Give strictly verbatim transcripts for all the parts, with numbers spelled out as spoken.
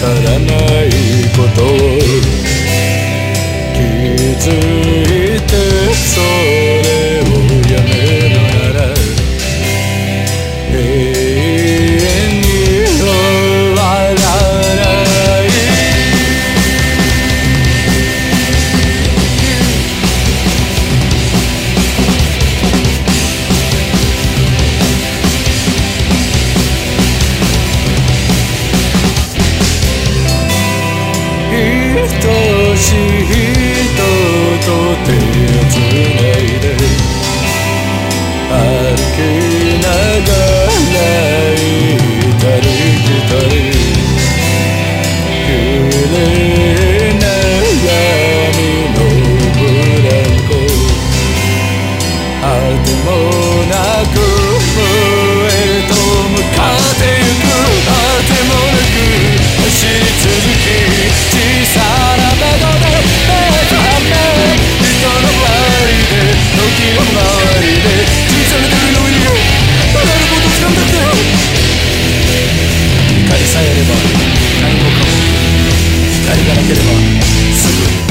からないことを気づいてそれをやめるなら永遠に終わらない愛しい人と手をつないで歩きながら行ったり来たり綺麗な闇のブランコあてもなくへと向かってゆくあてもなく走り続き小さな目処で目と目人の周りで時の周りで小さな手の上にあらゆることを掴んだって光さえあれば何もかも光がなければすぐ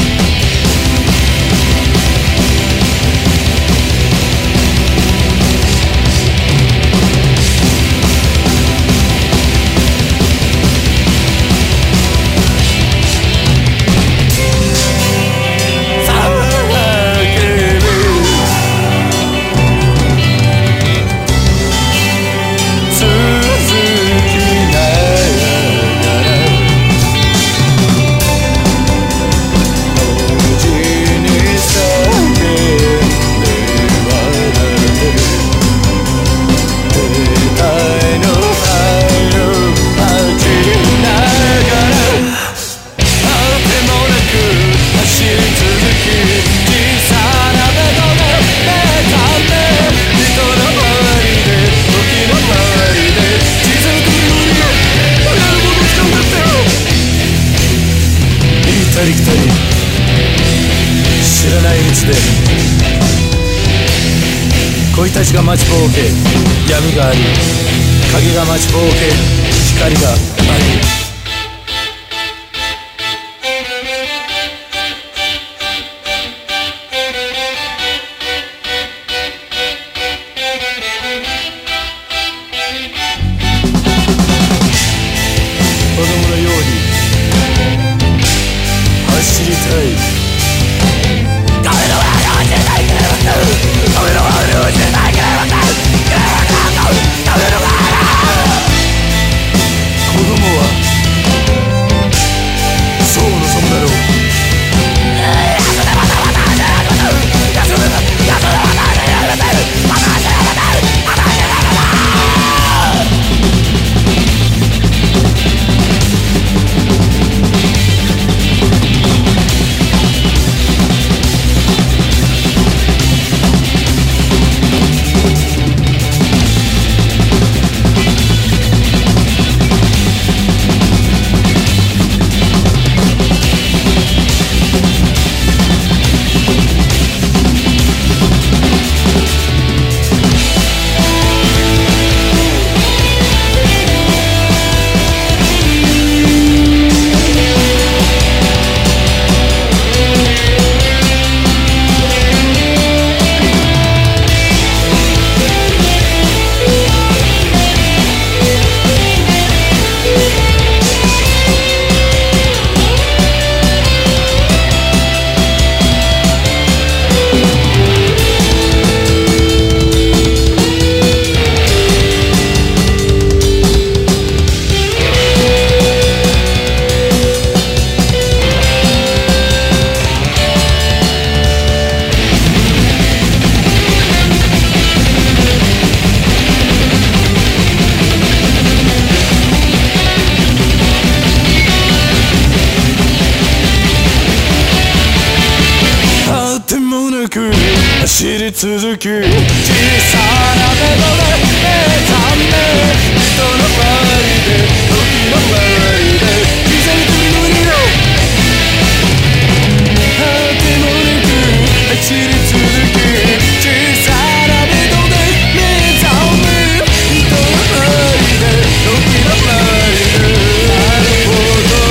行ったり来たり知らないうちで恋たちが待ちぼうけ闇があり影が待ちぼうけ光があり子供のように走りたい子供はそう望むだろう走り続き小さな目ので目覚め人の周りで時の周りで刻み取りのりを果てもなく走り続き小さな目ので目覚め人の周りで時の周りでなるほど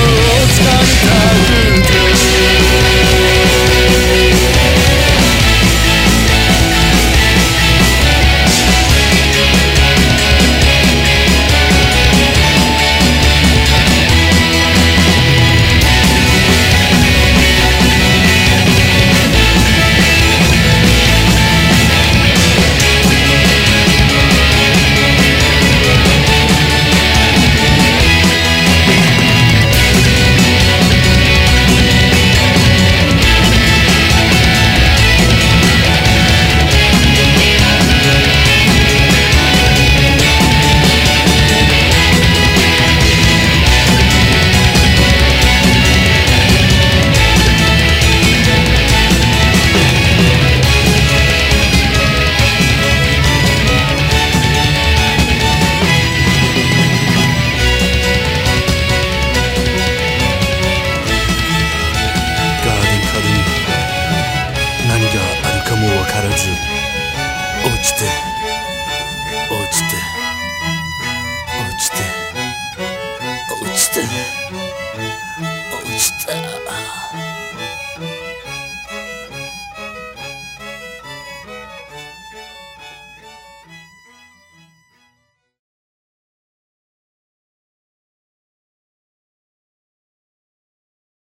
来て